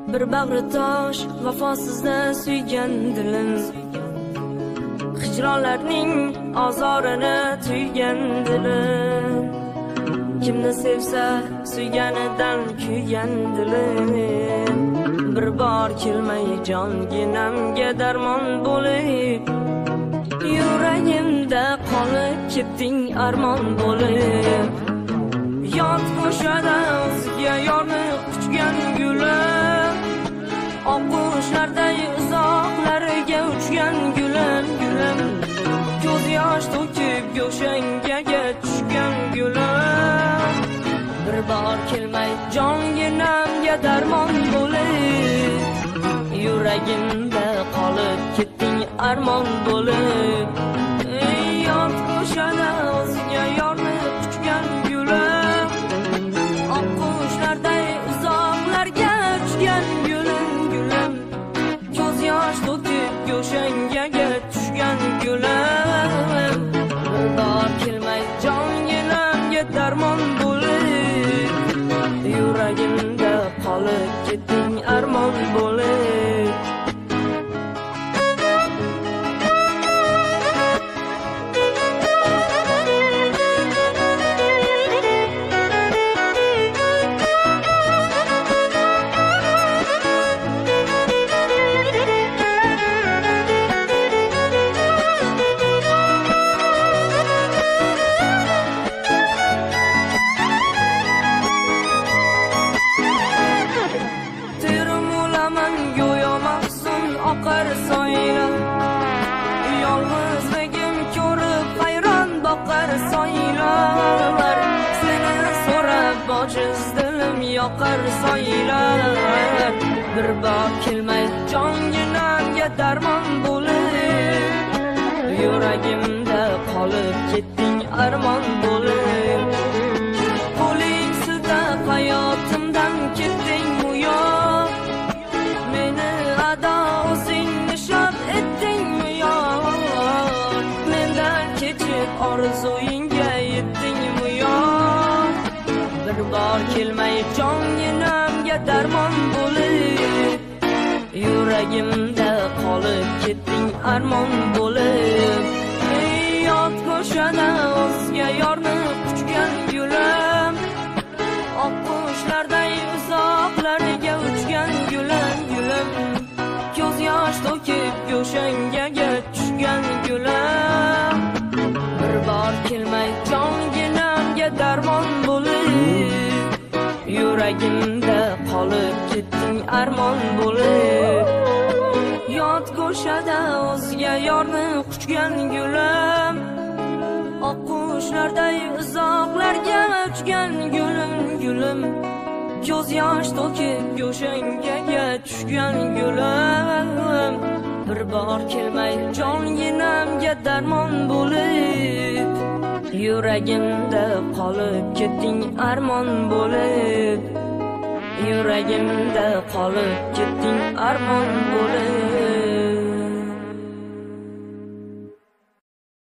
Bir bag'ri tosh vafosizda suygan dilim, hijronlarning azorini tuygan dilim. Kimni sevsa suyganidan kuygan dilim, bir bor kelmay jonginamga darmon bo'lib, yuragimda qolib ketding armon bo'lib. Yot ko'shada o'zga yorni quchgan gulim, oqqushlarday uzoqlarga uchgan gulim, gulim. Ko'z yosh to'kib go'shangaga tushgan gulim, bir bor kelmay jonginamga darmon bo'lib, yuragimda qolib ketding armon bo'lib. Yot ko'shada o'zga yorni quchgan gulim, oqqushlarday uzoqlarga uchgan gulim, gulim. Ko'z yosh to'kib go'shangaga tushgan gulim, bir bor kelmay jonginamga darmon bo'lib, yuragimda qolib ketding armon bo'lib. Oqar soylar, yolg'izligim ko'rib hayron boqar soylar. Seni so'rab bojiz dilim yoqar soylar, bir bor kelmay jonginamga darmon bo'lib, yuragimda qolib ketding armon bo'lib. Qo'ling sida hayotimdan ketding muyoq, meni ado orzuingga yetdingmi yo'q? Bir bor kelmay jonginamga darmon bo'lib, yuragimda qolib ketding armon bo'lib. Yot ko'shada o'zga yorni quchgan gulim, oqqushlarday uzoqlarga uchgan gulim, gulim. Ko'z yosh to'kib go'shangaga tushgan gulim, bir bor kelmay jonginamga darmon bo'lib, yuragimda qolib ketding armon bo'lib. Yot ko'shada o'zga yorni quchgan gulim, oqqushlarday uzoqlarga uchgan gulim, gulim. Ko'z yosh to'kib go'shangaga tushgan gulim, bir bor kelmay jonginamga darmon bo'lib, yuragimda qolib ketding armon bo'lib, yuragimda qolib ketding armon bo'lib.